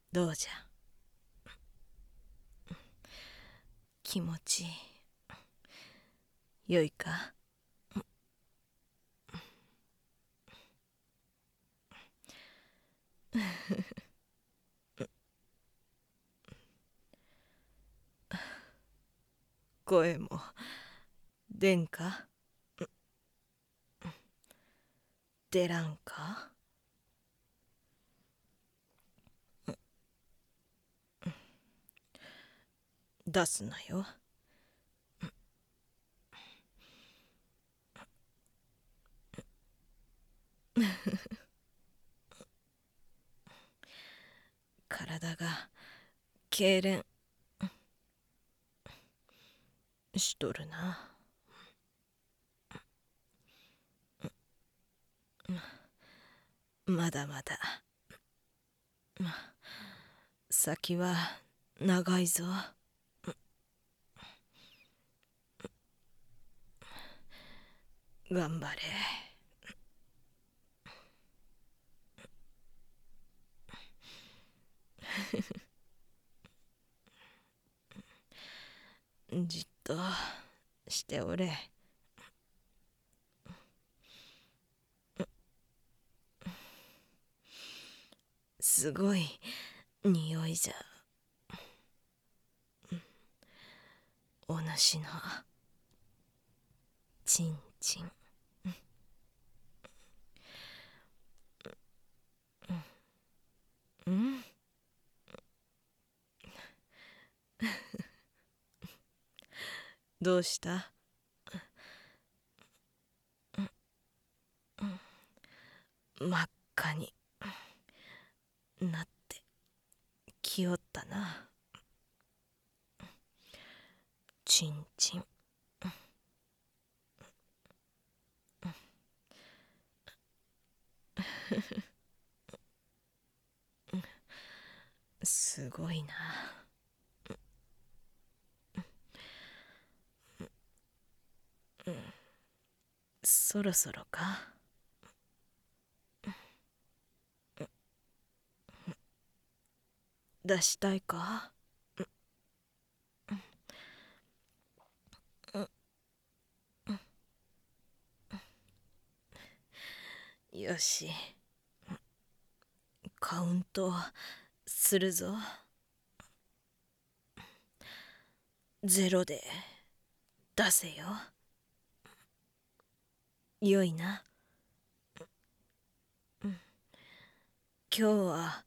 どうじゃ、気持ちよいか。声も出んか。出らんか。出すなよ。体が痙攣しとるな。まだまだ先は長いぞ。頑張れ。じっとしておれ。すごい匂いじゃ。お主のちんちん。うん。どうした。真っ赤になってきよったな。ちんちん。すごいな。そろそろか。出したいか。よし、カウントするぞ。0で出せよ。よいな。今日は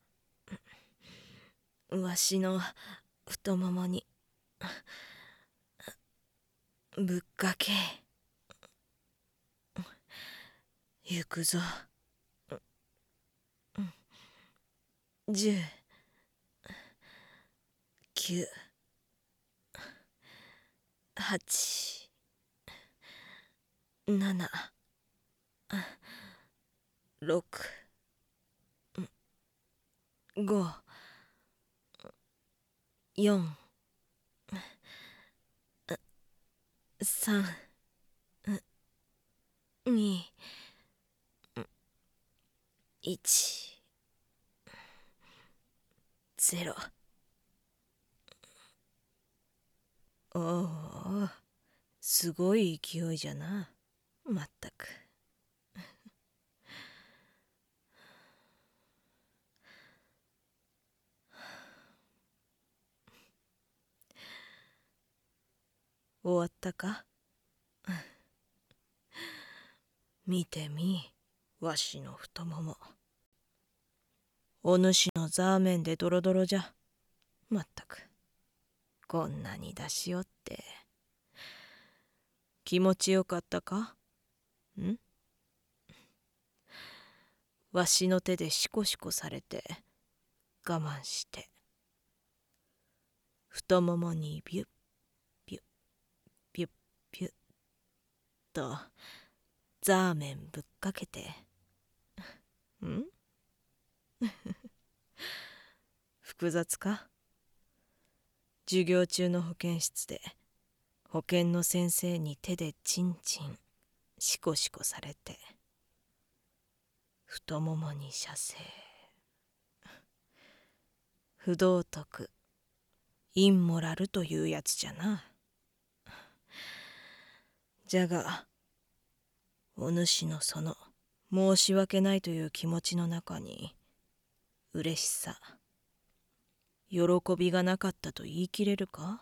わしの太ももにぶっかけ行くぞ。10、9、8、7、6、5、4、3、2、1、0。おお、すごい勢いじゃな。まったく。終わったか。見てみ、わしの太もも。お主のザーメンでドロドロじゃ。まったく。こんなに出しおって。気持ちよかったか。ん。わしの手でシコシコされて我慢して太ももにビュッビュッビュッビュッとザーメンぶっかけて。ん。複雑か。授業中の保健室で保健の先生に手でチンチンシコシコされて太ももに射精不道徳、インモラルというやつじゃな。じゃが、お主のその申し訳ないという気持ちの中に、嬉しさ、喜びがなかったと言い切れるか？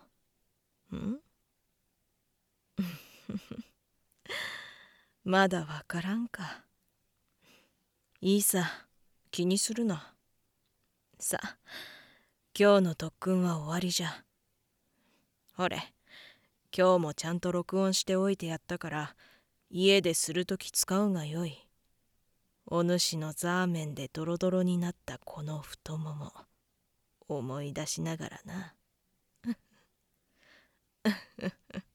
まだわからんか。いいさ、気にするな。さ、今日の特訓は終わりじゃ。ほれ、今日もちゃんと録音しておいてやったから、家でするとき使うがよい。お主のザーメンでドロドロになったこの太もも、思い出しながらな。